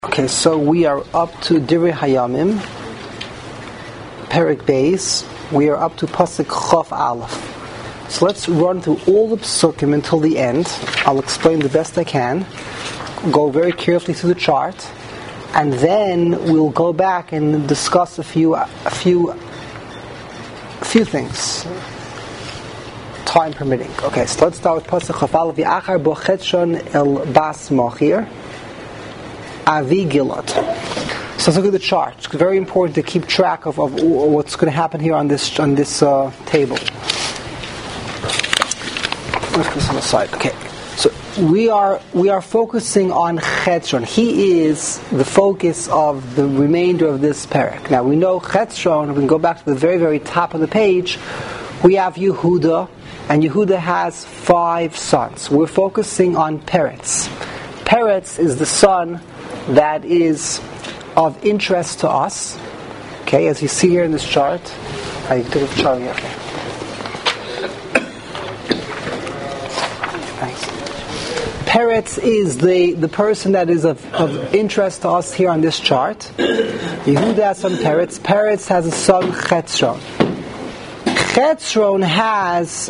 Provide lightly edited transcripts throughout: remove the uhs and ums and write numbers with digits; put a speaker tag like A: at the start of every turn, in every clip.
A: Okay, so we are up to Divrei Hayamim, Perek Beis. We are up to Pasuk Chof Aleph. So let's run through all the Psukim until the end. I'll explain the best I can. Go very carefully through the chart, and then we'll go back and discuss a few things, time permitting. Okay, so let's start with Pasuk Chof Aleph. V'achar bo chetshon el bas machir. Avi Gilad. So let's look at the chart. It's very important to keep track of what's going to happen here on this table. Let's put this on the side. Okay. So we are focusing on Chetzron. He is the focus of the remainder of this parak. Now we know Chetzron. We can go back to the very, very top of the page. We have Yehuda, and Yehuda has 5 sons. We're focusing on Peretz. Peretz is the son that is of interest to us. Okay, as you see here in this chart. I took a chart here. Thanks. Peretz is the person that is of interest to us here on this chart. Yehuda has son Peretz. Peretz has a son Chetzron. Chetzron has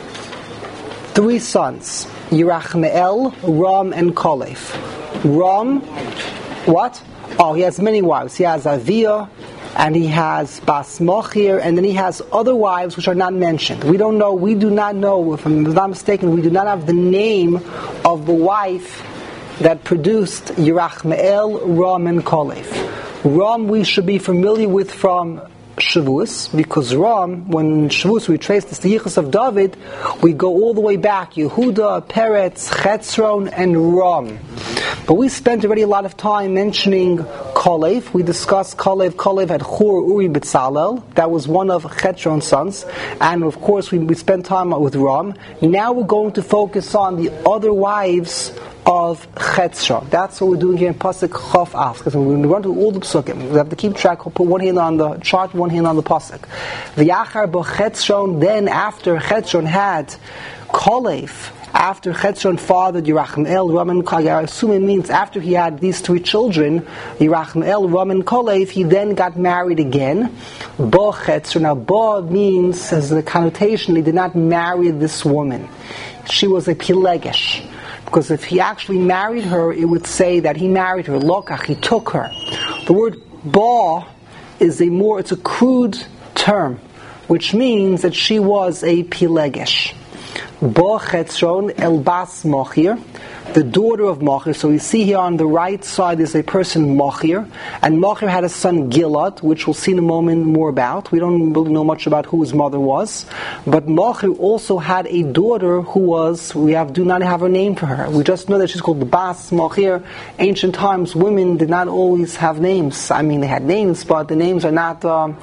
A: 3 sons: Yerachmeel, Ram, and Kolev. Ram, what? Oh, he has many wives. He has Avia, and he has Bas Machir, and then he has other wives which are not mentioned. We do not know, if I'm not mistaken, we do not have the name of the wife that produced Yerachmeel, Ram, and Kolev. Ram we should be familiar with from Shavuos, because Ram, when in Shavuos we trace this the Yichus of David, we go all the way back: Yehuda, Peretz, Chetzron, and Ram. But we spent already a lot of time mentioning Kolev. We discussed Kolev. Kolev had Hur, Uri, Betzalel. That was one of Chetzron's sons. And of course we spent time with Ram. Now we're going to focus on the other wives of Chetzron. That's what we're doing here in Pasuk Chof Aleph. Because we're going to run through all the Psukim. We have to keep track. We'll put one hand on the chart, one hand on the Pasuk. V'yachar bo Chetzron. Then after Chetzron had Kolev, after Chetzron fathered Yerachmeel, Ram, and Kolev, I assume it means after he had these 3 children, Yerachmeel, Ram, and Kolev, he then got married again. Bo Chetzron. Now, Bo means, as the connotation, he did not marry this woman. She was a Pilegesh. Because if he actually married her, it would say that he married her. Lokach, he took her. The word Bo is it's a crude term, which means that she was a Pilegesh. Bo Chetzron el bas Machir, the daughter of Machir. So we see here on the right side is a person Machir, and Machir had a son Gilad, which we'll see in a moment more about. We don't really know much about who his mother was, but Machir also had a daughter who do not have a name for her. We just know that she's called the Bas Machir. Ancient times, women did not always have names. I mean, they had names, but the names are not.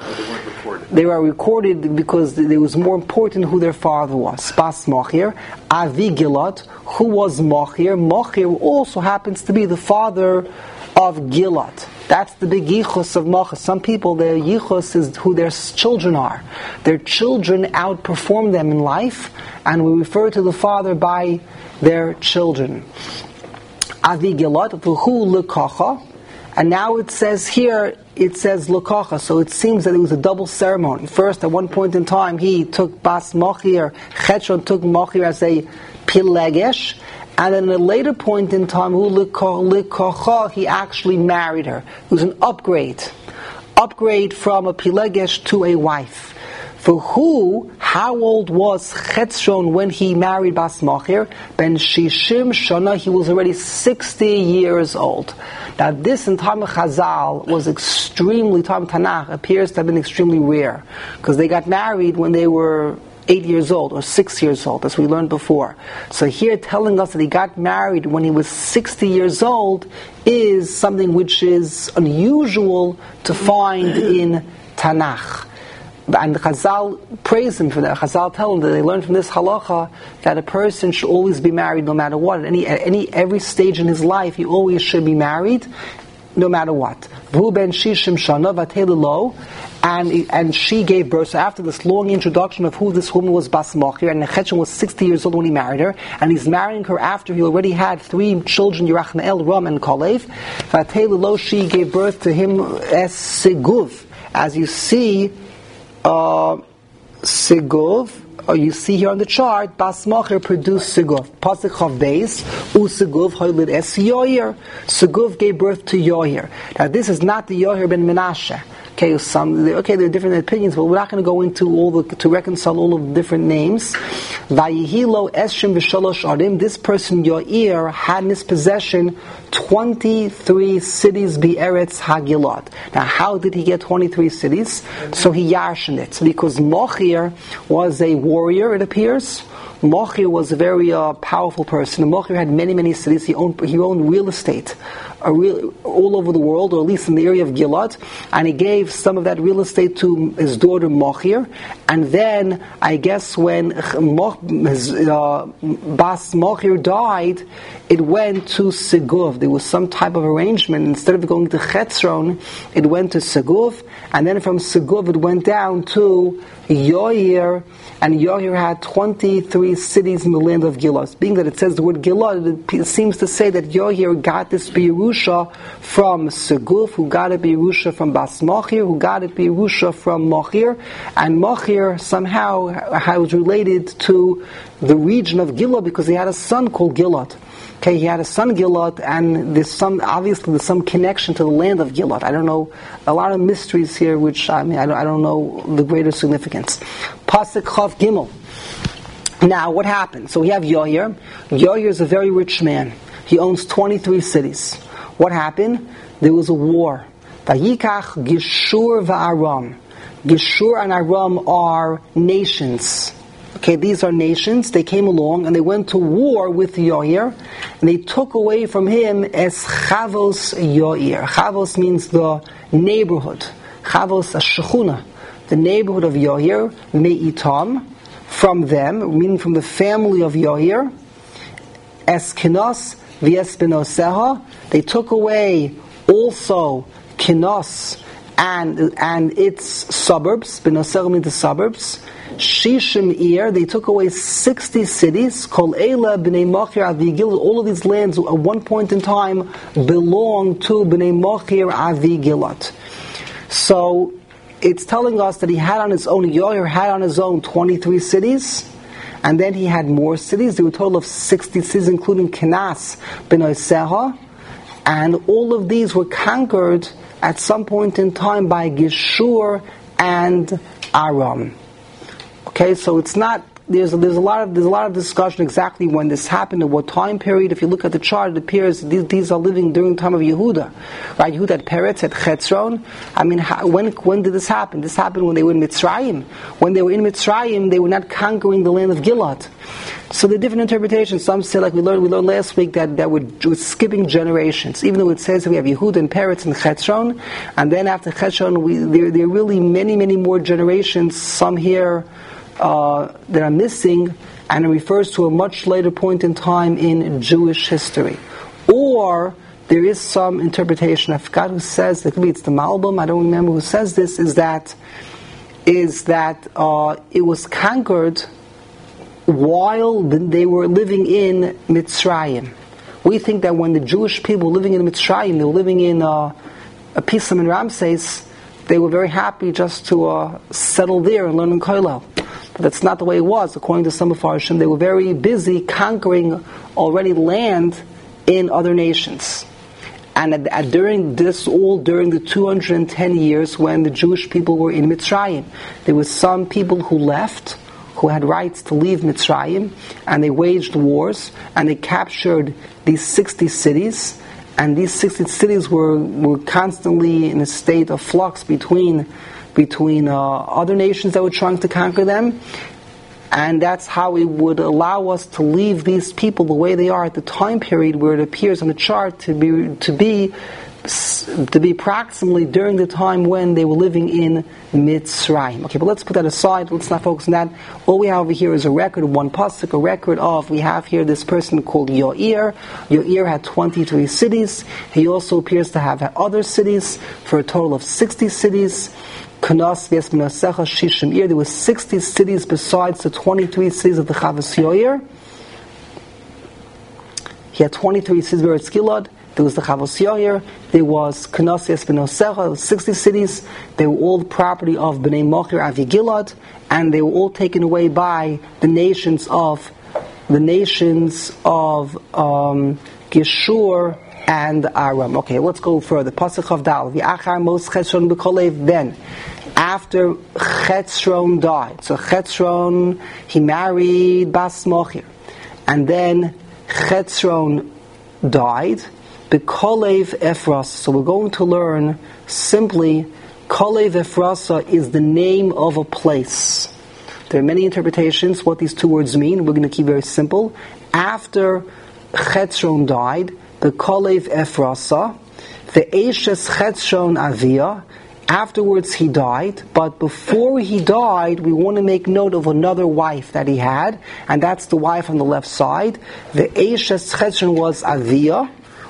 A: They were recorded because it was more important who their father was. Bas Machir, Avi Gilad, who was Machir. Machir also happens to be the father of Gilad. That's the big yichus of Machir. Some people, their yichus is who their children are. Their children outperform them in life, and we refer to the father by their children. Avi Gilad, v'hu lekacha. And now it says Lokacha, so it seems that it was a double ceremony. First, at one point in time, he took Bas Machir, Chetzron took Machir as a Pilegesh, and then at a later point in time, Lokacha, he actually married her. It was an upgrade from a Pilegesh to a wife. For how old was Chetzron when he married Bas Machir? Ben Shishim Shana, he was already 60 years old. Now this in time of Chazal was time Tanakh appears to have been extremely rare, because they got married when they were 8 years old or 6 years old, as we learned before. So here telling us that he got married when he was 60 years old is something which is unusual to find in Tanakh. And Chazal praise him for that. Chazal tell him that they learned from this halacha that a person should always be married no matter what. At every stage in his life, he always should be married. no matter what. V'hu ben shishim shana v'atei lo, and she gave birth. So after this long introduction of who this woman was, Bas Machir, and Nechechon was 60 years old when he married her, and he's marrying her after he already had 3 children, Yerachmeel, Ram, and Kalev. V'atei lo, she gave birth to him as Seguv. As you see, Seguv, or you see here on the chart, Bas Machir produced Seguv. Pasuk Chav Beis, Seguv hoylid es Yoyer. Seguv gave birth to Yoyer. Now this is not the Yoyer ben Menashe. Okay, there are different opinions, but we're not going to go into to reconcile all of the different names. Vayihilo Eshim v'shalosh arim. This person Yoir had in his possession 23 cities Be'eretz Hagilad. Now, how did he get 23 cities? So he yarshened it. Because Machir was a warrior, it appears. Machir was a very powerful person. Machir had many cities. He owned real estate all over the world, or at least in the area of Gilad, and he gave some of that real estate to his daughter Machir. And then, I guess when Bas Machir died, it went to Seguv. There was some type of arrangement. Instead of going to Chetzron, it went to Seguv, and then from Seguv it went down to Yoyer, and Yoyer had 23 cities in the land of Gilad. Being that it says the word Gilad, it seems to say that Yoyer got this Yerusha from Seguv, who got it Yerusha from Bas Machir, who got it Yerusha from Machir, and Machir somehow was related to the region of Gilad because he had a son called Gilad. Okay, he had a son Gilad, and there's some connection to the land of Gilad. I don't know, a lot of mysteries here, which I don't know the greater significance. Pasuk Chav Gimel. Now, what happened? So we have Yoyer. Yoyer is a very rich man. He owns 23 cities. What happened? There was a war. Vayikach Gishur va'Aram. Gishur and Aram are nations. Okay, these are nations. They came along and they went to war with Yoyer, and they took away from him as Chavos Yoyer. Chavos means the neighborhood. Chavos Ashechuna, the neighborhood of Yoyer, Me'itam, from them, meaning from the family of Yoyer. As Kinos v'es Benoseha, they took away also Kinos and its suburbs. Benoseha means the suburbs. Shishim Ir, they took away 60 cities. Kol Eila Bnei Machir Avi Gilad. All of these lands at one point in time belonged to Bnei Machir Avi Gilad. So it's telling us that he had on his own, Yoyer had on his own 23 cities, and then he had more cities. There were a total of 60 cities, including Kenas Benoseha, and all of these were conquered at some point in time by Gishur and Aram. Okay, so it's not. There's a lot of discussion exactly when this happened and what time period. If you look at the chart, it appears these are living during the time of Yehuda, right? Yehuda had Peretz, at Chetzron. I mean, when did this happen? This happened when they were in Mitzrayim. When they were in Mitzrayim, they were not conquering the land of Gilad. So the different interpretations. Some say, like we learned last week, that we're skipping generations. Even though it says that we have Yehuda and Peretz and Chetzron, and then after Chetzron, there are really many more generations. Some here that are missing, and it refers to a much later point in time in Jewish history. Or there is some interpretation, I forgot who says, it could be it's the Malbim, I don't remember who says this, is that it was conquered while they were living in Mitzrayim. We think that when the Jewish people were living in Mitzrayim, they were living in Pisam and Ramses, they were very happy just to settle there and learn in Koilel. But that's not the way it was. According to some of Farshim, they were very busy conquering already land in other nations. And during the 210 years when the Jewish people were in Mitzrayim, there were some people who left, who had rights to leave Mitzrayim, and they waged wars, and they captured these 60 cities, and these 60 cities were constantly in a state of flux between other nations that were trying to conquer them, and that's how it would allow us to leave these people the way they are at the time period where it appears on the chart to be to be approximately during the time when they were living in Mitzrayim. Okay, but let's put that aside. Let's not focus on that. All we have over here is a record of one pasuk, a record of, we have here this person called Yoir. Yoir had 23 cities. He also appears to have other cities for a total of 60 cities. Kanas v'esmanasecha shishim ir. There were 60 cities besides the 23 cities of the Chavos Yoir. He had 23 cities where it's Gilad. There was the Chavos Yoir, there was Kanas v'esmanasecha, there was 60 cities. They were all the property of Bnei Machir Avi Gilad, and they were all taken away by the nations of Geshur and Aram. Okay, let's go further. Pasuk of Dal. V'achar mos Chetzron b'kolev. Then, after Chetzron died, so Chetzron, he married Bas Machir, and then Chetzron died. B'kolev Ephras. So we're going to learn simply, Kolev Ephrasa is the name of a place. There are many interpretations what these two words mean. We're going to keep very simple. After Chetzron died, the Kolev Ephrasa, the Eishes Chetzron Avia. Afterwards he died, but before he died, we want to make note of another wife that he had, and that's the wife on the left side. The Eishes Chetzron was Avia,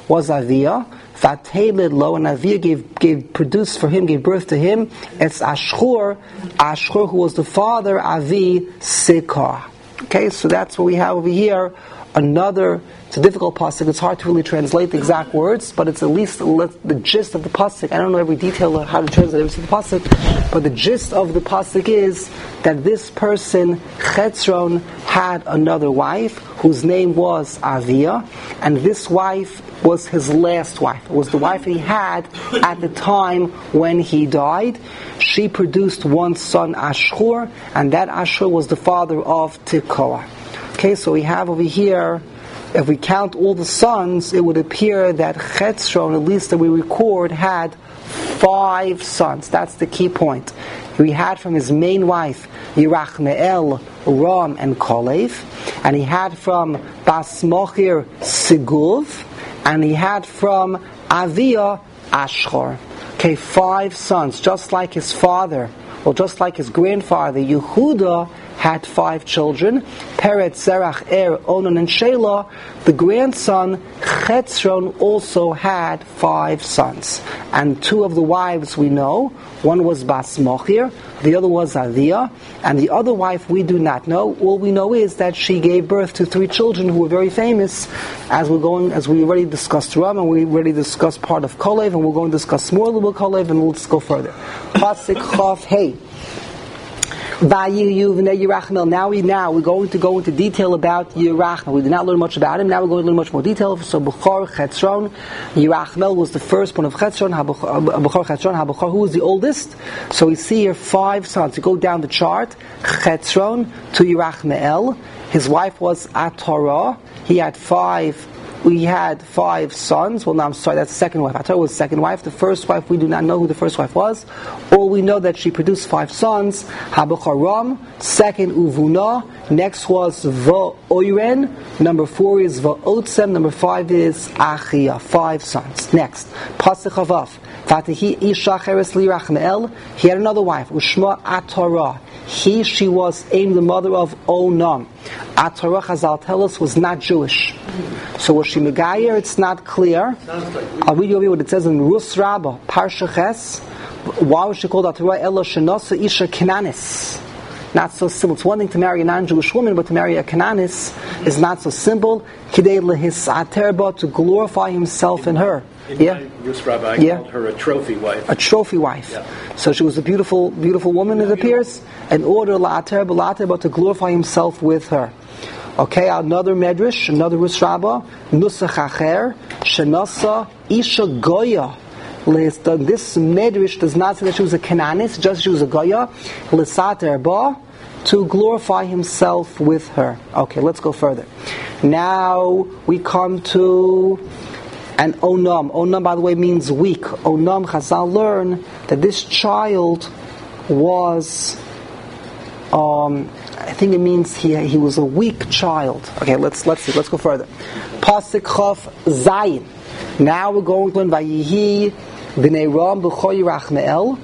A: Vatelid lo, and Avia gave birth to him. It's Ashur, who was the father, Avi Sikar. Okay, so that's what we have over here. It's a difficult pasuk. It's hard to really translate the exact words, but it's at least the gist of the pasuk. I don't know every detail of how to translate every single pasuk, but the gist of the pasuk is that this person, Chetzron, had another wife whose name was Avia, and this wife was his last wife. It was the wife he had at the time when he died. She produced one son, Ashur, and that Ashur was the father of Tekoa. Okay, so we have over here, if we count all the sons, it would appear that Chetzron, at least that we record, had 5 sons. That's the key point. He had from his main wife, Yerachmeel, Ram, and Kolev, and he had from Bas Machir, Seguv, and he had from Avia, Ashur. Okay, 5 sons, just like his father, or just like his grandfather, Yehuda, had 5 children, Peretz, Zerach, Onan, and Shelah. The grandson, Chetzron, also had 5 sons. And 2 of the wives we know. One was Bas Machir, the other was Avia, and the other wife we do not know. All we know is that she gave birth to 3 children who were very famous, as we already discussed Ram, and we already discussed part of Kolev, and we're going to discuss more about Kolev, and let's go further. Pasuk Chav Hey. Now we're going to go into detail about Yerachmel. We did not learn much about him. Now we're going to learn much more detail. So Bechor Chetzron, Yerachmel was the firstborn of Chetzron. Bechor Chetzron, Bechor, who was the oldest? So we see here 5 sons. You go down the chart. Chetzron to Yerachmel. His wife was Atorah. He had 5 sons. Well, no, I'm sorry, that's the second wife. Atorah was the second wife. The first wife, we do not know who the first wife was. All we know that she produced 5 sons. Habachar Ram, second Uvuna, next was Va'oiren, number 4 is Va'otsem, number 5 is Achia, 5 sons. Next, Pasuk Chavav, Vatahi Isha Cheres Lirachmeel, he had another wife, Ushma Atorah. She was aimed the mother of Onam. Atorah, Chazal tell us, was not Jewish. So was she Megayer? It's not clear. I'll read you over what it says in Rus Rabbah, Parsha Ches. Why was she called Atorah? Elo Shenosa Isha Kananis. Not so simple. It's one thing to marry a non-Jewish woman, but to marry a Cananis is not so simple. Kidei lehisater ba, to glorify himself in her.
B: Rus Rabbah, I called her a trophy wife.
A: A trophy wife. Yeah. So she was a beautiful, beautiful woman, it appears. In order la'ater ba, to glorify himself with her. Okay, another medrash, another Rus Rabbah, Nusach Acher, Shenasa Isha Goya. This medrash does not say that she was a Canaanist, just she was a Goya. L'sater ba, to glorify himself with her. Okay, let's go further. Now we come to an Onam. Onam, by the way, means weak. Onam, Chazal learn that this child was, I think it means he was a weak child. Okay, let's see. Let's go further. Pasuk Chaf Zayin. Now we're going to learn Vayihi b'nei Ram b'chol Yerachmeel.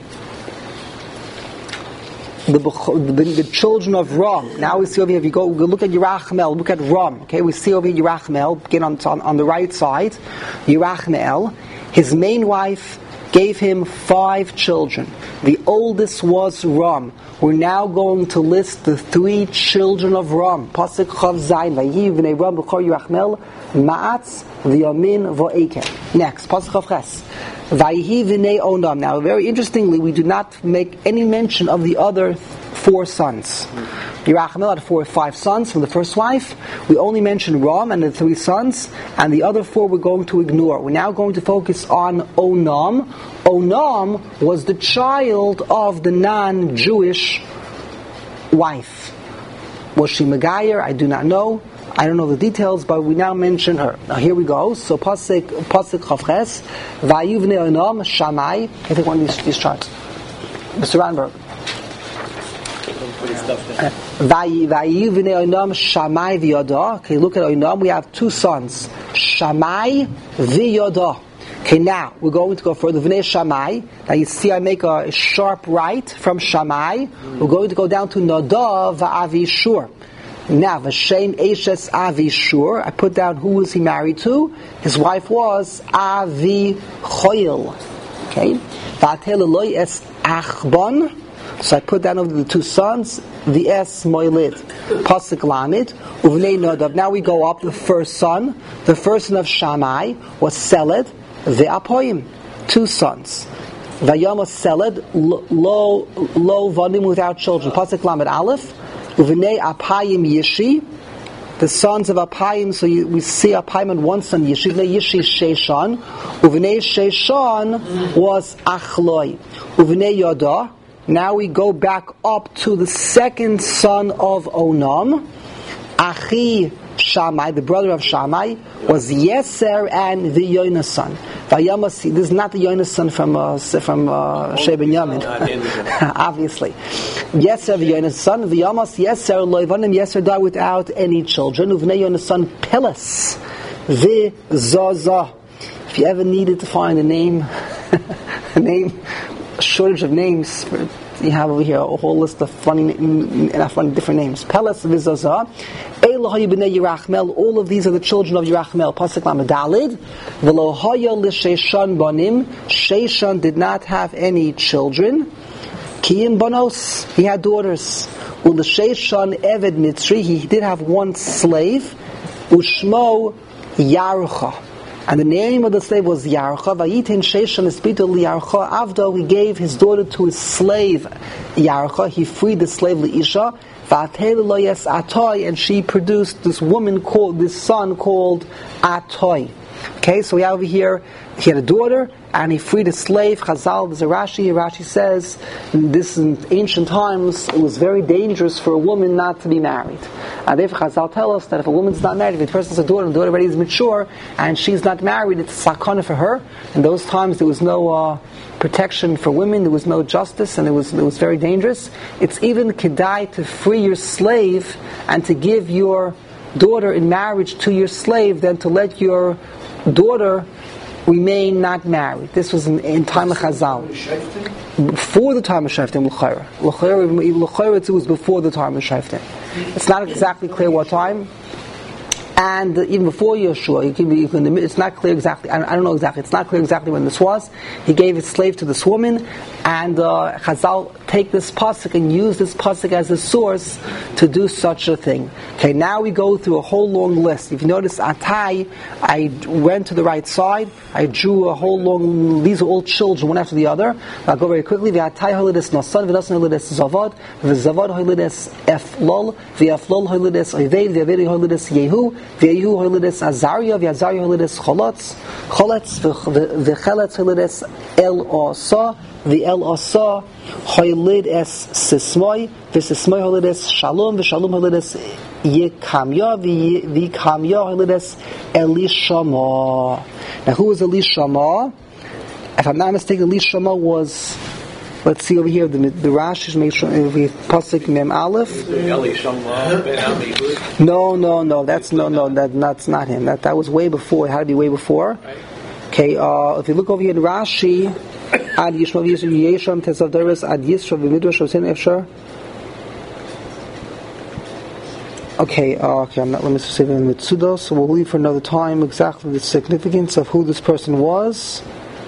A: The children of Ram. Now we see over here, if you go look at Yerachmeel, look at Ram. Okay, we see over here Yerachmeel, begin on the right side. Yerachmeel, his main wife gave him 5 children. The oldest was Ram. We're now going to list the 3 children of Ram. Pasuk Chav Zayin, Vayihi v'nei Ram b'chol Yerachmeel, Ma'atz v'yamin v'oker. Next, Pasuk Chav Ches. Vayihi v'nei Onam. Now, very interestingly, we do not make any mention of the other 4 sons. Yerachmeel had 5 sons from the first wife. We only mention Ram and the 3 sons, and the other 4 we're going to ignore. We're now going to focus on Onam. Onam was the child of the non-Jewish wife. Was she Megayer? I do not know. I don't know the details, but we now mention her. Now here we go. So Pasuk Chavches, Vayihi v'nei Onam Shammai. I think one of these charts. Mr. Ranberg. Vayihi v'nei Onam Shammai v'Yodah. Okay, look at Onam. We have 2 sons, Shammai v'Yodah. Okay, now we're going to go further. V'nei Shammai. Now you see, I make a sharp right from Shammai. We're going to go down to Nadav v'Avishur. Now, Vashem Eshes Avishur, I put down who was he married to. His wife was Avichoil. Okay? Vateleloi es Achbon. So I put down over the 2 sons, the es Moilid. Pasuk Lamid. Uvnei Nadav. Now we go up, the first son. The first son of Shammai was Seled, Ve'apoim. 2 sons. Vayama Seled, lo vanim, without children. Pasuk Lamid Aleph. Uvnei Apayim Yishi, the sons of Apayim. So we see Apayim and one son Yishi. Uvnei Yishi Sheishan. Uvnei Sheishan was Achloi. Uvnei Yodah. Now we go back up to the second son of Onam. Achi Shammai, the brother of Shammai, was Yeser and the Yonas son. This is not the Yonas son from Shei Ben Yamin, obviously. Yeser the Yonas son. V'yamas Yeser loivanim. Yeser died without any children. Uvnei Yonas son Peles v'Zaza. If you ever needed to find a name, a shortage of names. You have over here a whole list of funny different names. Peles v'Zaza. Elohai b'nei Yerachmeel. All of these are the children of Yerachmeel. Pasuk Lamed Dalid. V'lo haya l'Sheishan banim. Sheishan did not have any children. Kiyim banos. He had daughters. U'l'Sheishan eved mitzri. He did have one slave. Ushmo Yarcha. And the name of the slave was Yarcha. Vayitin Sheishan esbitu liYarcha avdo. He gave his daughter to his slave Yarcha. He freed the slave Leisha. Va'atei Atoy, and she produced this son called Atoy. Okay, so we have over here, he had a daughter, and he freed a slave. Chazal, there's a Rashi says, this in ancient times, it was very dangerous for a woman not to be married. And therefore Chazal tell us that if a woman's not married, if the person's a daughter, and the daughter already is mature, and she's not married, it's sakana for her. In those times there was no protection for women, there was no justice, and it was very dangerous. It's even kedai to free your slave and to give your daughter in marriage to your slave than to let your daughter remain not married. This was in time of Chazal. Before the time of Shaftim, L'chayr, it was before the time of Shaftim. It's not exactly clear what time. And even before Yeshua, it's not clear exactly. I don't know exactly. It's not clear exactly when this was. He gave his slave to this woman, and Chazal take this pasuk and use this pasuk as a source to do such a thing. Okay, now we go through a whole long list. If you notice, Atai, I went to the right side. I drew a whole long. These are all children, one after the other. I'll go very quickly. V'Atai holides Nasan, v'Nasan holides Zavad, v'Zavad holides Eflol, v'Eflol holides Oived, v'Aved holides Yehu. V'Yehu holides Azariah, v'Azariah holides Choletz, v'Cheletz holides El Asa, v'El Asa holid es Sismoi, v'Sismoi holides Shalom, v'Shalom holides Yekamya, v'Yekamya holides Elishama. Now, who was Elishama? If I'm not mistaken, Elishama was. Let's see over here. The Rashi make sure we pasuk Mem Aleph. No. That's not him. That was way before. It had to be way before. Okay, if you look over here in Rashi, Ad Yishmael Yesham Tesav Doros Ad Yisra v'Midrash Osin Efshar. Okay, I'm not. Let me see in Mitsudo. So we'll leave for another time exactly the significance of who this person was.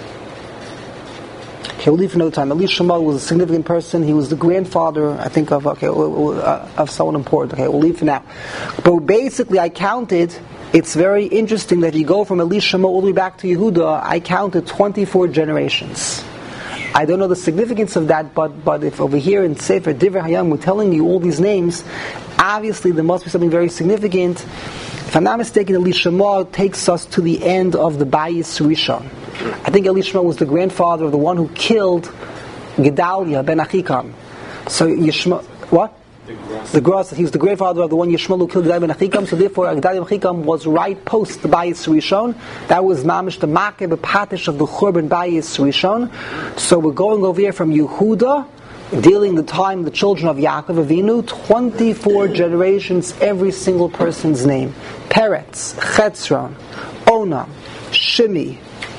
A: Okay, we'll leave for another time. Eli Shema was a significant person. He was the grandfather, I think, of someone important. Okay, we'll leave for now. But basically, I counted. It's very interesting that you go from Eli Shema all the way back to Yehuda. I counted 24 generations. I don't know the significance of that, but if over here in Sefer Divrei Hayam we're telling you all these names, obviously there must be something very significant. If I'm not mistaken, Eli Shema takes us to the end of the Bayis Rishon. I think Eli Shema was the grandfather of the one who killed Gedaliah ben Achikam. So Yishma, what? The Gras, he was the grandfather of the one Yishmael who killed Gedaliah ben Achikam, so therefore Gedaliah ben Achikam was right post the Bayis Rishon. That was mamish the Makeh B'Patish of the Churban Bayis Rishon. So we're going over here from Yehuda, dealing the time the children of Yaakov Avinu, 24 generations, every single person's name. Peretz, Chetzron, Onam, Shimi,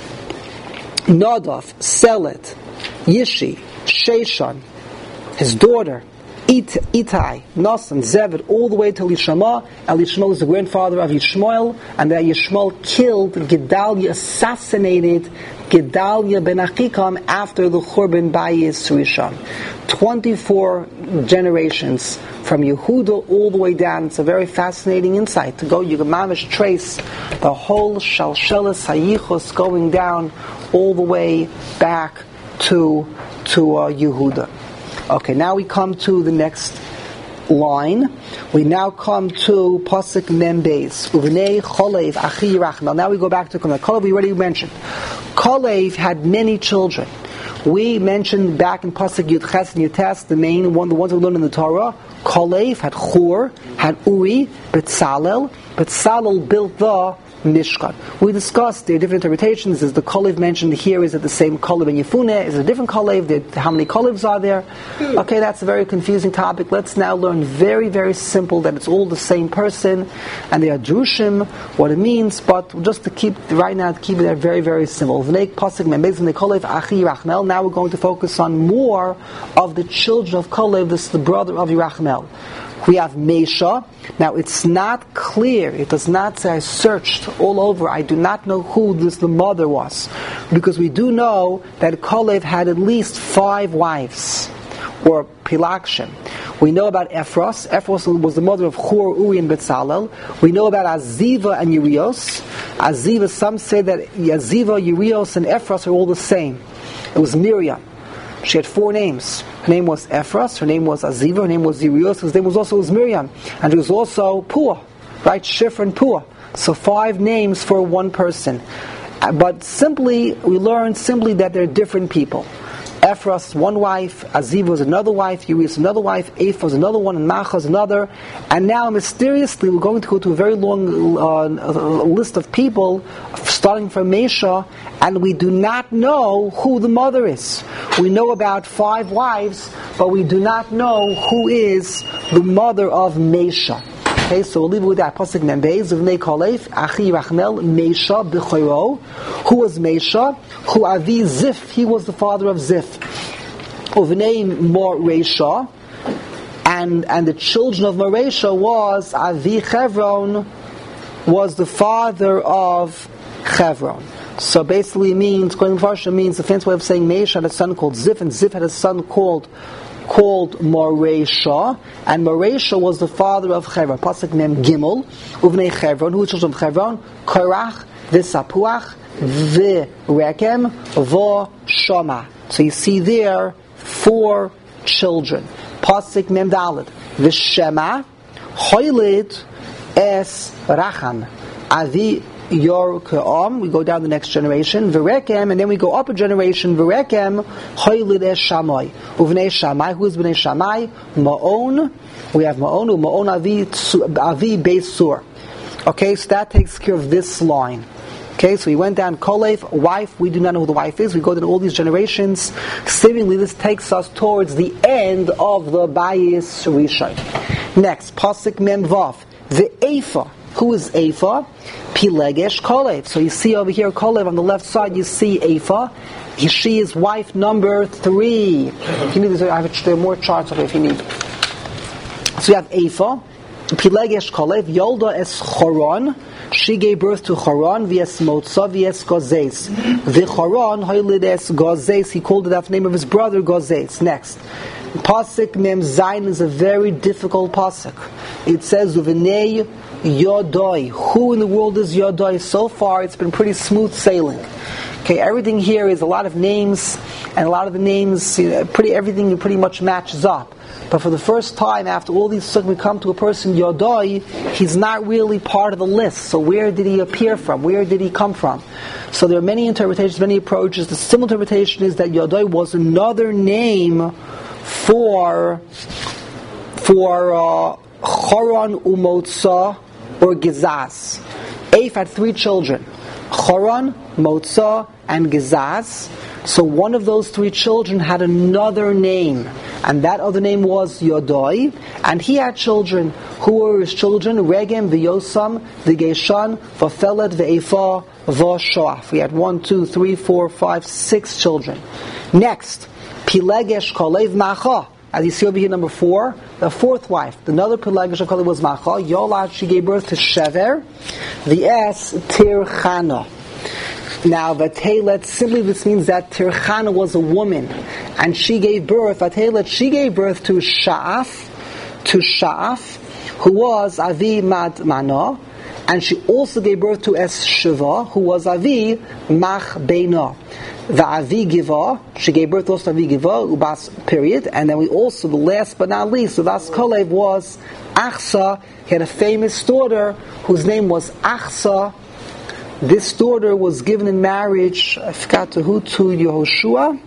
A: Nadav, Selet, Yishi, Sheshan, his daughter, Itai, Nasan, Zeved, all the way to Elishama. Elishama was the grandfather of Yishmael, and that Yishmael killed Gedaliah, assassinated Gedaliah ben Achikam after the Churban Bayis Rishon. 24 generations from Yehuda all the way down. It's a very fascinating insight to go. You can mamish trace the whole Shalshelas Hayichos going down all the way back to Yehuda. Okay, now we come to the next line. We now come to Pasuk Mem Beis. Uvnei Cholev Achi Rachmel. Now we go back to Cholev. We already mentioned. Cholev had many children. We mentioned back in Pasuk Yud Ches and Yutes, the main one, the ones we learned in the Torah. Cholev had Chur, had Uri, Betzalel. Betzalel built the Mishkan. We discussed their different interpretations. Is the Cholev mentioned here, is it the same Cholev in Yefune? Is it a different Cholev? How many Cholevs are there? Okay, that's a very confusing topic. Let's now learn very, very simple that it's all the same person, and they are Drushim, what it means, but just to keep it there very, very simple. Now we're going to focus on more of the children of Cholev. This is the brother of Yerachmel. We have Mesha. Now it's not clear. It does not say I searched all over. I do not know who the mother was, because we do know that Cholev had at least 5 wives, or Pilakshim. We know about Ephros. Ephros was the mother of Chur, Uri, and Betzalel. We know about Aziva and Urios. Aziva, some say that Aziva, Urios, and Ephros are all the same. It was Miriam. She had 4 names. Her name was Ephras, her name was Aziva, her name was Zirios, his name was also Miriam. And it was also Pua, right? Shifra and Pua. So 5 names for one person. But we learned that they're different people. Ephras, one wife, Aziva was another wife, Urias another wife, Ephah was another one, and Macha was another. And now, mysteriously, we're going to go to a very long list of people, starting from Mesha, and we do not know who the mother is. We know about 5 wives, but we do not know who is the mother of Mesha. Okay, so we'll leave it with that. Pasuk Mem Beis, Uvnei Cholev, Achi Rachmel, Mesha B'choiro. Who was Mesha? Who Avi Zif, he was the father of Zif. Uvnei Moresha, and the children of Moresha was Avi Chevron, was the father of Chevron. So basically it means, the fancy way of saying Mesha had a son called Zif, and Zif had a son called Moresha, and Moresha was the father of Chevron. Pasuk Mem Gimel, Uvnei Chevron, who is children of Chevron? Korach, V'Sapuach, V'Rekem, V'Shama. So you see there 4 children. Pasuk Mem Dalet, V'Shema, Hoylid, Es Racham, Avi Yor Ke'am. We go down the next generation, V'Rekem, and then we go up a generation, V'Rekem, Hoylid Es Shammai. Uvnei Shammai, who is Bnei Shammai? Ma'on. We have Ma'on, Ma'on Avi Beis Sur. Okay, so that takes care of this line. Okay, so we went down Cholev, wife, we do not know who the wife is. We go down all these generations. Seemingly this takes us towards the end of the Bayis Rishon. Next, Pasuk Mem Vav, Ve'efa. Who is Ephah? Pilegesh Kolev. So you see over here Kolev on the left side, you see Ephah. She is wife number 3. If you need, there are more charts over if you need. So you have Ephah, Pilegesh Kolev, Yolda es Choron. She gave birth to Choron, v'es Motza, v'es Gozes. V'Choron, hoylid es Gozes, he called it after the name of his brother, Gozes. Next. Pasuk Mem Zayin is a very difficult pasuk. It says, Uvenei Yodoi. Who in the world is Yodoi? So far, it's been pretty smooth sailing. Okay, everything here is a lot of names, and a lot of the names, everything pretty much matches up. But for the first time, after all these sugim, we come to a person, Yodoi, he's not really part of the list. So where did he appear from? Where did he come from? So there are many interpretations, many approaches. The simple interpretation is that Yodoi was another name for Choron Umotza or Gizaz. Eif had 3 children, Choron, Motza, and Gizaz. So one of those 3 children had another name, and that other name was Yodoi, and he had children. Who were his children? Regem, V'Yosam, V'Geshan, V'Felet, V'Ephah, V'Shoaf. We had 1, 2, 3, 4, 5, 6 children. Next, Pilegesh Kolev Macha. As you see over here, number 4, the 4th wife. Another Pilegesh of Kolev was Macha. Yolad, she gave birth to Shever, v'es Tirchana. Now, Vatelet, simply this means that Tirchana was a woman, and she gave birth, Vatelet, she gave birth to Sha'af, who was Avi Madmana, and she also gave birth to Es-Shiva, who was Avi Machbeina. The Avi Giva, she gave birth also to Avi Giva, Ubas, period. And then we also, the last but not least, Ubas Kolev was Achsa. He had a famous daughter whose name was Achsa. This daughter was given in marriage, I forgot to who, to Yehoshua.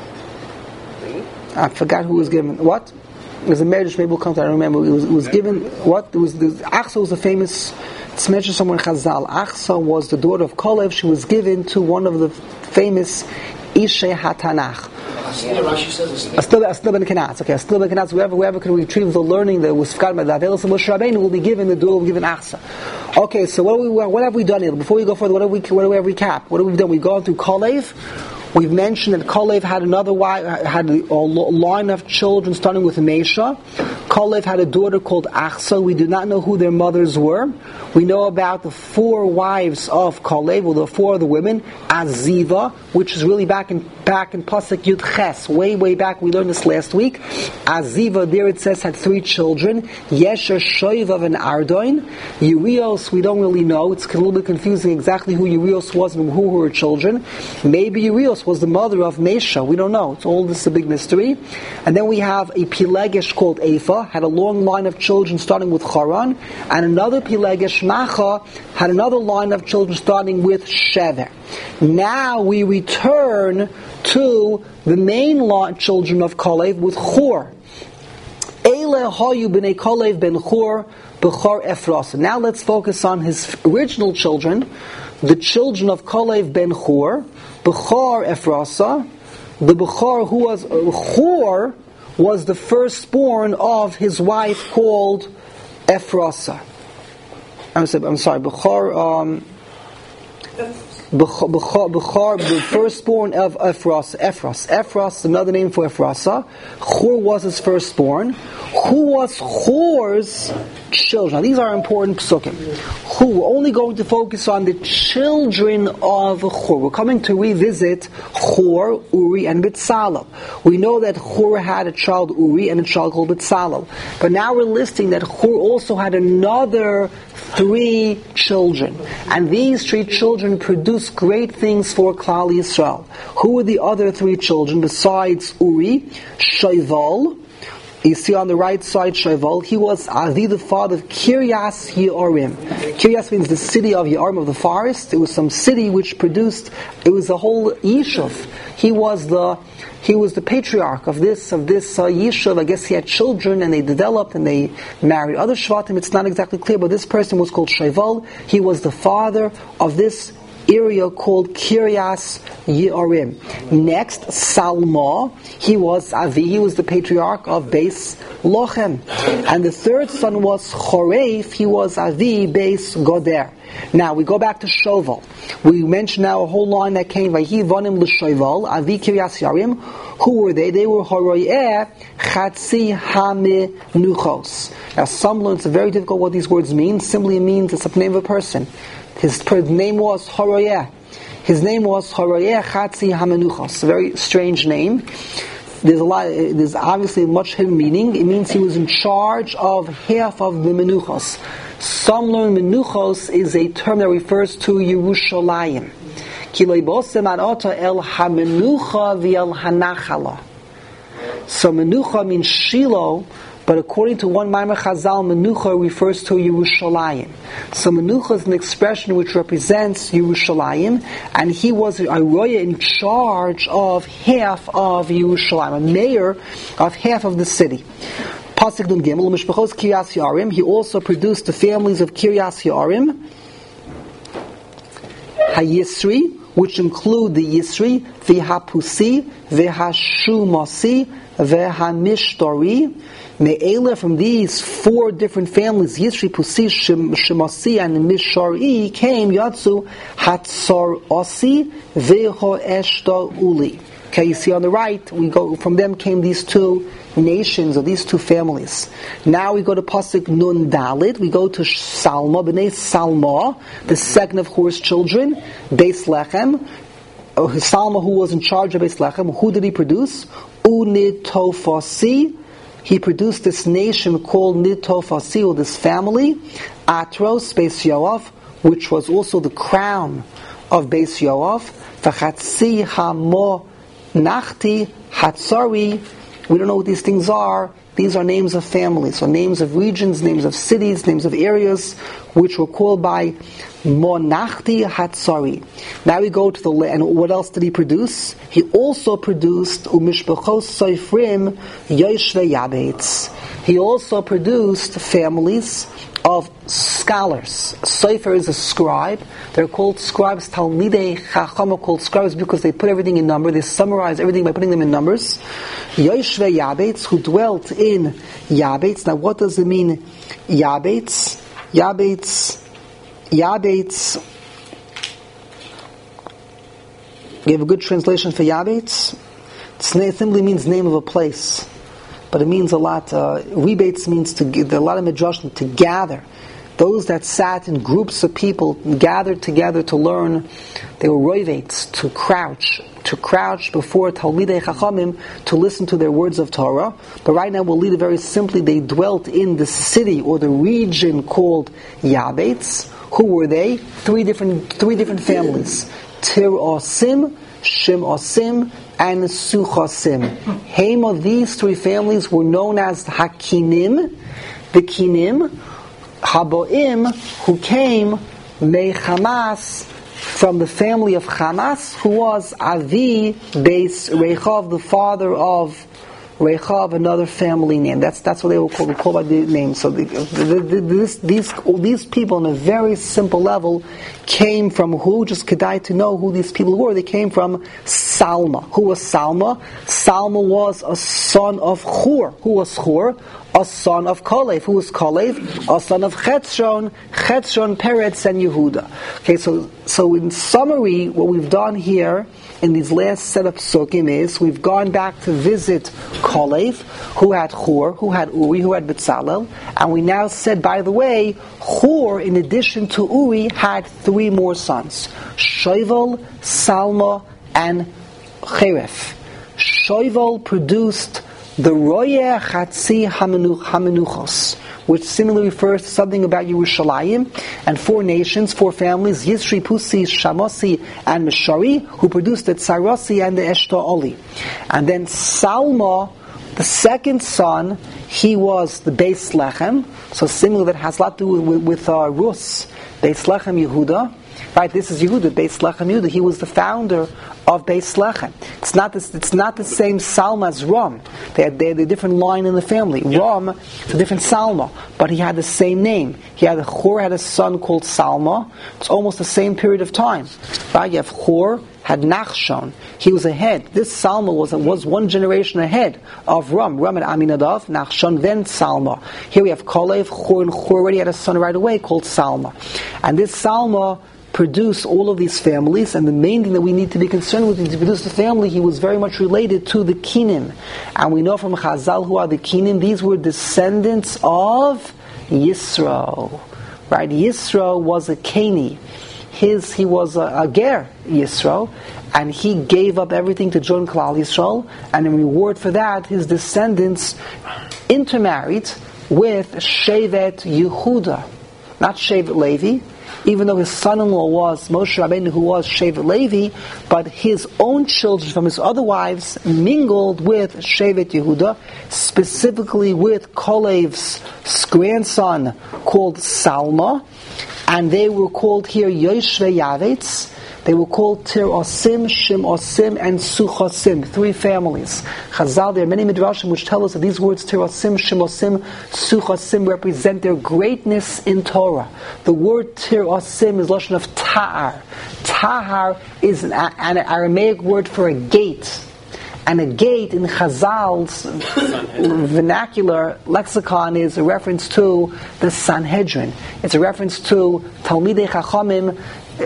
A: I forgot who was given, what? It was a marriage, maybe we'll come to I don't remember. It was given, what? Achsa was a famous, it's mentioned somewhere in Chazal. Achsa was the daughter of Kolev. She was given to one of the famous Ishei HaTanach. Astil ben Kenaz. Okay, Astil ben Kenaz. Whoever can retrieve the learning that was forgotten by the Avelis of Moshe Rabbeinu will be given the duel, will be given Achsa. Okay, so what have we done here? Before we go further, what do we recap? What have we done? We've gone through Kolev. We've mentioned that Kolev had another wife, had a line of children starting with Mesha. Kolev had a daughter called Achsa. We do not know who their mothers were. We know about the 4 wives of Kolev, or the 4 of the women. Aziva, which is really back in Pasuk Yud Ches, way back. We learned this last week. Aziva, there it says, had 3 children. Yesher, Shoivav, and Ardoin. Urios, we don't really know. It's a little bit confusing exactly who Urios was and who were her children. Maybe Urios was the mother of Mesha. We don't know. It's all this is a big mystery. And then we have a Pilegesh called Ephah, had a long line of children starting with Choron, and another Pilegesh, Macha, had another line of children starting with Shever. Now we return to the main children of Kolev with Chur. Eile hayu b'nei Kolev ben Chur b'chor Efrasa. Now let's focus on his original children, the children of Kolev ben Chur, b'chor Efrasa. The Bechor who was Chur was the firstborn of his wife called Ephrasa. I'm sorry, Bechor, the firstborn of Ephrasa. Ephras, another name for Ephrasa. Chur was his firstborn. Who was Chur's children? Now these are important psukim. Who? We're only going to focus on the children of Chur. We're coming to revisit Chur, Uri, and Bitzalel. We know that Chur had a child Uri and a child called Bitzalel. But now we're listing that Chur also had another 3 children. And these 3 children produced great things for Klal Yisrael. Who were the other 3 children besides Uri? Shoival. You see on the right side, Shoival. He was Avi, the father of Kiryas Ye'arim. Kiryas means the city of Ye'arim, of the forest. It was some city which produced, it was a whole Yishuv. He was the patriarch of this Yishuv. I guess he had children and they developed and they married other Shvatim. It's not exactly clear, but this person was called Shoival. He was the father of this area called Kiryas Yearim. Next, Salma, he was the patriarch of Beis Lochem. And the third son was Choreif, he was Avi Beis Goder. Now, we go back to Shoval. We mentioned now a whole line that came, Vahi Vonim L'Shoval, Avi Kiryas Yarim. Who were they? They were Horoyeh Chatzi HaMenuchos. Now, some learn it's very difficult what these words mean. Simply means it's the name of a person. His name was Horoyeh. His name was Horoyeh Chatzi HaMenuchos. A very strange name. There's obviously much hidden meaning. It means he was in charge of half of the Menuchos. Some learn Menuchos is a term that refers to Yerushalayim. So Menucha means Shiloh, but according to one Maimar Chazal, Menucha refers to Yerushalayim. So Menucha is an expression which represents Yerushalayim, and he was a roya in charge of half of Yerushalayim, a mayor of half of the city. Pasuk Nun Gimel, Mishpachos Kiryas Yarim. He also produced the families of Kiryas Yarim, HaYisri, which include the Yisri, V'Hapusi, V'Hashumasi, V'Hamishtori. Me'ela, from these four different families, Yisri, Pusi, Shemasi, and Mishari, came Yatsu, Hatzor Osi, V'Ho Eshta Uli. Okay, you see on the right, from them came these two nations, or these two families. Now we go to Pasuk Nun Dalit, we go to Salma, B'nai Salma, the second of Hur's children, Beis Lechem. Salma, who was in charge of Beis Lechem, who did he produce? Unitofasi. He produced this nation called Nitofasi, or this family, Atros, Beis Yoav, which was also the crown of Beis Yoav, V'chatzi Hamo Nachti Hatzari. We don't know what these things are. These are names of families, or names of regions, names of cities, names of areas, which were called by Monachti Hatzari. Now we go to the land. And what else did he produce? He also produced Umishbechos Soifrim Yoshve Yabetz. He also produced families of scholars. Sofer is a scribe. They're called scribes. Talmidei Chacham are called scribes because they put everything in numbers. They summarize everything by putting them in numbers. Yoshve Yabetz, who dwelt in Yabetz. Now what does it mean, Yabetz? Yabetz. You have a good translation for Yabetz? It simply means name of a place. But it means a lot. Rebates means to give. There are a lot of midrashim to gather. Those that sat in groups of people gathered together to learn. They were roivates, to crouch before Talmidei Chachamim to listen to their words of Torah. But right now we'll lead it very simply. They dwelt in the city or the region called Yabetz. Who were they? Three different families: Tir Osim, Shim Osim, and Suchosim. Haim of these three families were known as Hakinim, the Kinim, Haboim, who came Mechamas, from the family of Chamas, who was Avi Beis Rechav, the father of Rechav, another family name. That's what they were called by the name. So these people, on a very simple level, came from who? Just Kedai to know who these people were. They came from Salma. Who was Salma? Salma was a son of Chur. Who was Chur? A son of Kalev. Who was Kalev? A son of Chetzron, Peretz, and Yehuda. Okay, so in summary, what we've done here in these last set of psukim is we've gone back to visit Kalev, who had Chur, who had Uri, who had Betzalel, and we now said, by the way, Chur, in addition to Uri, had three more sons: Shovel, Salma, and Cheref. Shovel produced the Royeh Chatzi Hamenuchos, which similarly refers to something about Yerushalayim, and four nations, four families: Yisri, Pusi, Shamosi, and Mishari, who produced the Tsarosi and the Eshta Oli. And then Salma, the second son, he was the Beis Lechem, so similar, that has a lot to do with Rus, Beis Lechem Yehuda. Right, this is Yehuda, Beis Lechem Yehuda. He was the founder of Beis Lechem. It's not the same Salma as Ram. They had a different line in the family. Ram, it's a different Salma, but he had the same name. Chor had a son called Salma. It's almost the same period of time. Right, you have Chor, had Nachshon. He was ahead. This Salma was one generation ahead of Ram. Ram had Aminadav, Nachshon, then Salma. Here we have Kolev, Chor, and Chor already had a son right away called Salma. And this Salma produced all of these families, and the main thing that we need to be concerned with is to produce the family. He was very much related to the Kinim. And we know from Chazal who are the Kinim. These were descendants of Yisro. Right? Yisro was a Keni. He was a ger, Yisro, and he gave up everything to join Klal Yisrael, and in reward for that, his descendants intermarried with Shevet Yehuda, not Shevet Levi, even though his son-in-law was Moshe Rabbeinu, who was Shevet Levi, but his own children from his other wives mingled with Shevet Yehuda, specifically with Kolev's grandson called Salma, and they were called here Yoshvei Yavetz. They were called Tir Osim, Shim Osim, and Suchosim, 3 families. Chazal, there are many midrashim which tell us that these words Tir Osim, Shim Osim, Suchosim represent their greatness in Torah. The word Tir Osim is lashon of Ta'ar. Ta'ar is an Aramaic word for a gate. And a gate in Chazal's vernacular lexicon is a reference to the Sanhedrin. It's a reference to Talmidei Chachamim,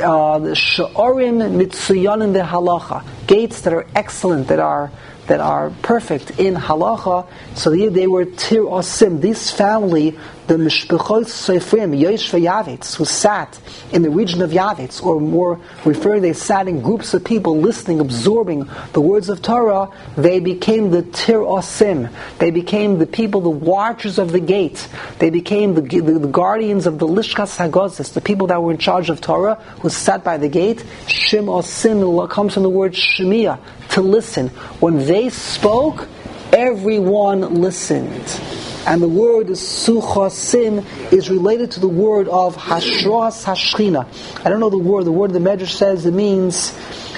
A: Sha'orim Mitsuyanim V'Halacha, gates that are excellent, that are perfect in halacha. So they were Tir Osim. This family, the Mishpechot Seifrim, Yoshvei Yavetz, who sat in the region of Yavetz, or more referred, they sat in groups of people listening, absorbing the words of Torah. They became the Tir Osim. They became the people, the watchers of the gate. They became the guardians of the Lishkas Hagozis, the people that were in charge of Torah, who sat by the gate. Shim Osim comes from the word Shemiah, to listen. When they spoke, everyone listened. And the word Suchosim is related to the word of Hashras Hashchina. I don't know the word. The word the Medrash says it means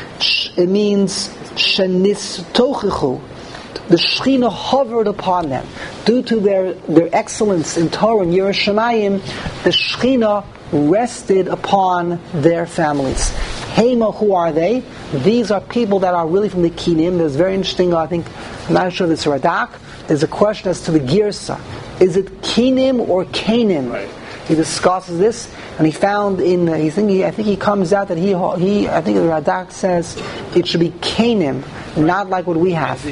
A: Shenis Tochichu. The Shechina hovered upon them. Due to their excellence in Torah and Yerushalayim, the Shechina rested upon their families. Hema, who are they? These are people that are really from the Kinim. There's very interesting, I'm not sure if it's Radak. There's a question as to the Girsa. Is it Kinim or Canaan? Right. He discusses this, and he found I think he comes out that I think the Radak says it should be Canim, not like what we have.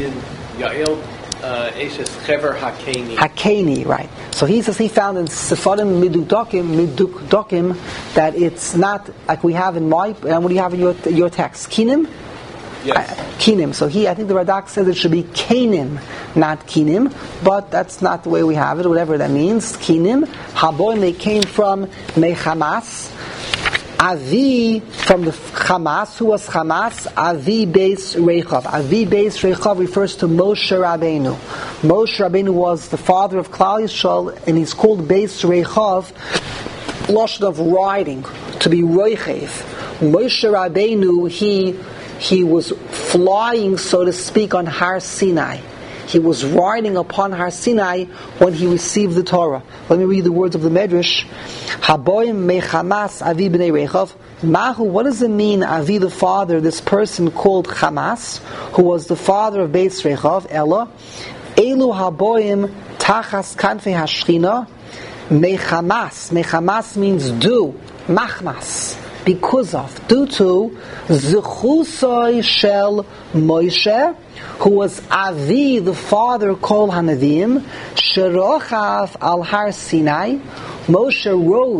A: Hakeni, right. So he says he found in Sefarim Midukdokim that it's not like we have in what do you have in your text? Kinim?
B: Yes.
A: Kinim. So I think the Radak says it should be Canim, not Kinim, but that's not the way we have it, whatever that means. Kinim. Haboim, they came from Mechamas. Avi, from the Hamas. Who was Hamas? Avi Beis Rechav. Avi Beis Rechav refers to Moshe Rabbeinu. Moshe Rabbeinu was the father of Klal Yisrael, and he's called Beis Rechav, lashon of riding, to be Roichev. Moshe Rabbeinu, he was flying, so to speak, on Har Sinai. He was riding upon Har Sinai when he received the Torah. Let me read the words of the Medrash. Haboim mechamas avi b'nei Rechav. Mahu, what does it mean, Avi the father, this person called Hamas, who was the father of Beis Rechav, Ella? Elu haboim tachas kanfei hashchina mechamas. Mechamas means due. Machmas. Because of, due to Zechusoi Shel Moshe, who was Avi, the father called Hanavim, Sherochav al Har Sinai. Moshe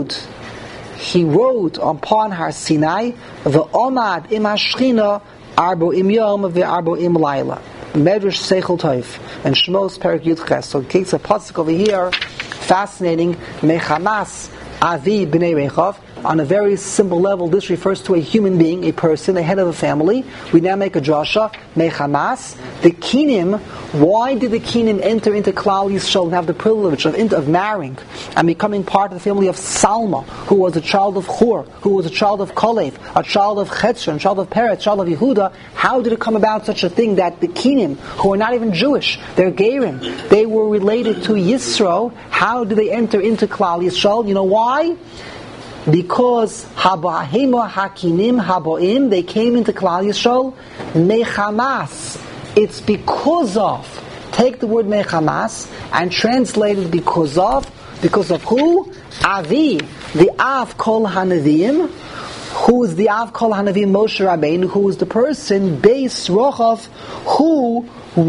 A: rode upon Har Sinai, Ve'omad im Hashchina, Arbo im Yom, Ve'arbo im Laila. Medrash Seichel Tov, and Shmos Perik Yud Ches. So it takes a pasuk over here, fascinating, Mechamas, Avi b'nei Rechav. On a very simple level, this refers to a human being, a person, a head of a family. We now make a drasha, mechamas. The Kinim, why did the Kinim enter into Klal Yisrael and have the privilege of marrying and becoming part of the family of Salma, who was a child of Chur, who was a child of Kolev, a child of Chetzron, a child of Peretz, a child of Yehuda? How did it come about such a thing that the Kinim, who are not even Jewish, they're Gerim, they were related to Yisro? How did they enter into Klal Yisrael? You know why? Because Habahema Hakinim Haboim, they came into Klal Yisrael Mechamas. It's because of. Take the word Mechamas and translate it because of. Because of who? Avi, the Av Kol Hanavim. Who is the Av Kol Hanavim? Moshe Rabbeinu, who is the person Beis Rochav, who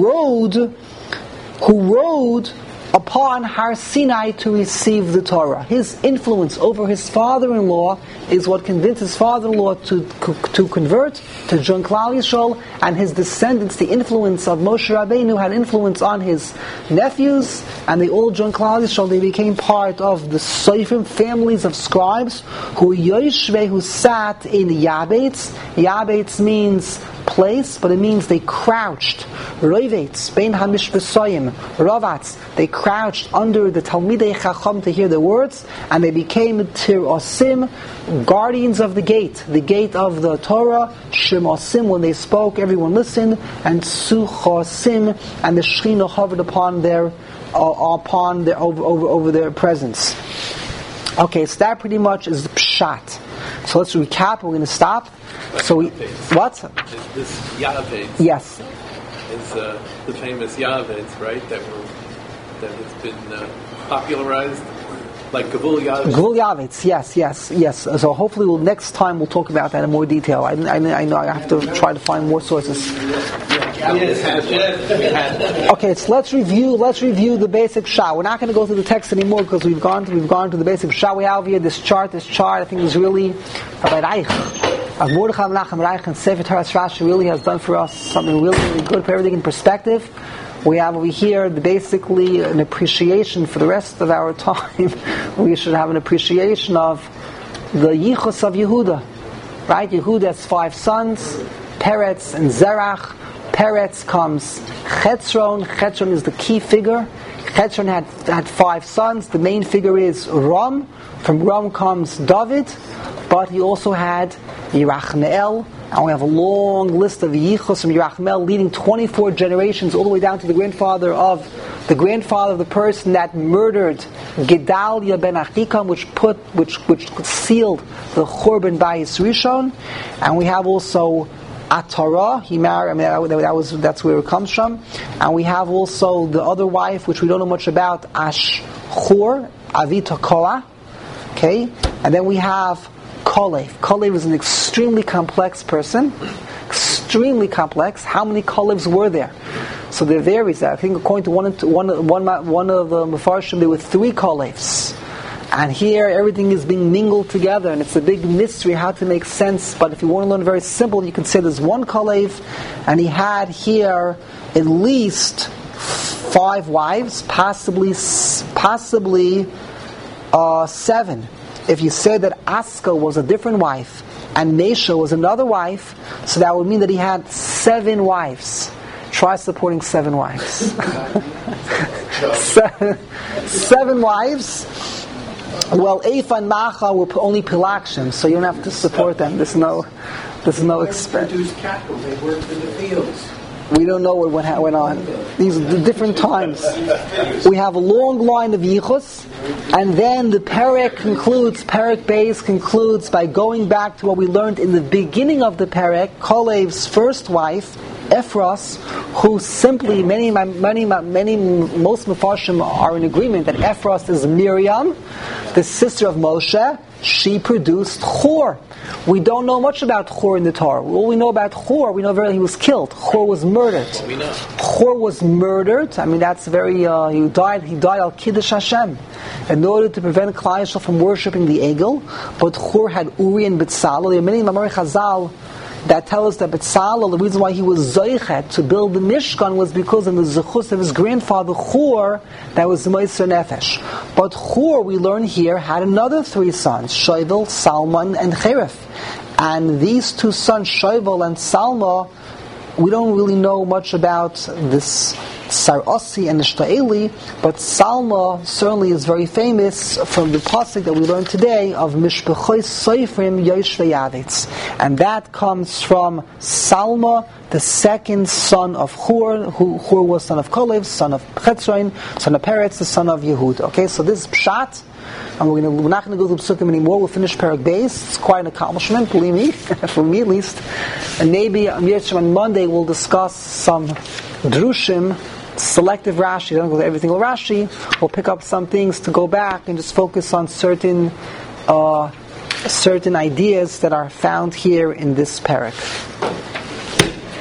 A: rode upon Har Sinai to receive the Torah. His influence over his father-in-law is what convinced his father-in-law to convert, to join Klal Yisrael, and his descendants, the influence of Moshe Rabbeinu had influence on his nephews, and they all joined Klal Yisrael. They became part of the Seifrim families of scribes, who sat in Yabetz. Yabetz means place, but it means they crouched. Roivetz, Bein HaMishbesoyim, Rovatz, they crouched under the Talmidei Chacham to hear the words, and they became Tirosim, guardians of the gate of the Torah. Shemosim, when they spoke, everyone listened, and Suchosim, and the Shechina hovered upon their over their presence. Okay, so that pretty much is the pshat. So let's recap. We're going to stop. So what?
C: This Yavetz.
A: Yes.
C: Is the famous Yavetz, right? That has been popularized, like Gevul Yavetz.
A: Gevul Yavetz, yes. So hopefully, next time we'll talk about that in more detail. I know I have to try to find more sources. Okay, so let's review the basic shah. We're not going to go through the text anymore because we've gone to the basic shah. We have here this chart. I think is really Rabbi Reich. Mordechai Menachem Reich and Sefer Taras Rashi really has done for us something really, really good, put everything in perspective. We have over here basically an appreciation for the rest of our time. We should have an appreciation of the Yichus of Yehuda. Right? Yehuda has 5 sons, Peretz and Zerach. Peretz comes Chetzron. Chetzron is the key figure. Chetzron had 5 sons. The main figure is Ram. From Ram comes David. But he also had Yerachmeel, and we have a long list of Yichus from Yerachmeel leading 24 generations all the way down to the grandfather of the person that murdered Gedalia ben Achikam, which sealed the Churban Bayis Rishon. And we have also Atara, he married. That's where it comes from. And we have also the other wife, which we don't know much about, Ashur, Avita Korah. Okay, and then we have Kolev. Kolev is an extremely complex person. Extremely complex. How many Kolevs were there? So there varies. I think according to one of the Mefarshim, there were 3 Kolevs. And here everything is being mingled together, and it's a big mystery how to make sense. But if you want to learn very simple, you can say there's one Kolev, and he had here at least 5 wives, possibly 7. If you said that Aska was a different wife and Mesha was another wife, so that would mean that he had 7 wives. Try supporting 7 wives. 7 wives. Well, Eifa and Macha were only Pilakshim, so you don't have to support them. There's no expense.
B: Produced cattle. They worked in the fields.
A: We don't know what went on. These are the different times. We have a long line of yichus, and then the Perek Beis concludes by going back to what we learned in the beginning of the Perek, Kolev's first wife, Ephros, who simply, most Mefarshim are in agreement that Ephros is Miriam, the sister of Moshe. She produced Chur. We don't know much about Chur in the Torah. All we know about Chur, we know he was killed. Chur was murdered. Chur was murdered. I mean, that's very. He died al Kiddush Hashem in order to prevent Klal Yisrael from worshiping the Egel. But Chur had Uri and Betzalel. There are many Mamari Chazal that tell us that Betzalel, the reason why he was Zoichet to build the Mishkan was because in the Zechus of his grandfather Chur, that was Meiser Nefesh. But Chur, we learn here, had another 3 sons, Shovel, Salmon, and Cheref. And these 2 sons, Shovel and Salma, we don't really know much about this Sarossi and Ishtaeli, but Salma certainly is very famous from the pasuk that we learned today of Mishpachos Soifrim Yoshvei Yavetz, and that comes from Salma, the second son of Hur. Hur was son of Kolev, son of Chetzrain, son of Peretz, the son of Yehud. Okay, so this is Pshat. And we're not going to go through Psukim anymore. We'll finish Perek Beis. It's quite an accomplishment, believe me, for me at least. And maybe on Monday we'll discuss some Drushim, selective Rashi. Don't go to every single Rashi. We'll pick up some things to go back and just focus on certain ideas that are found here in this Perek.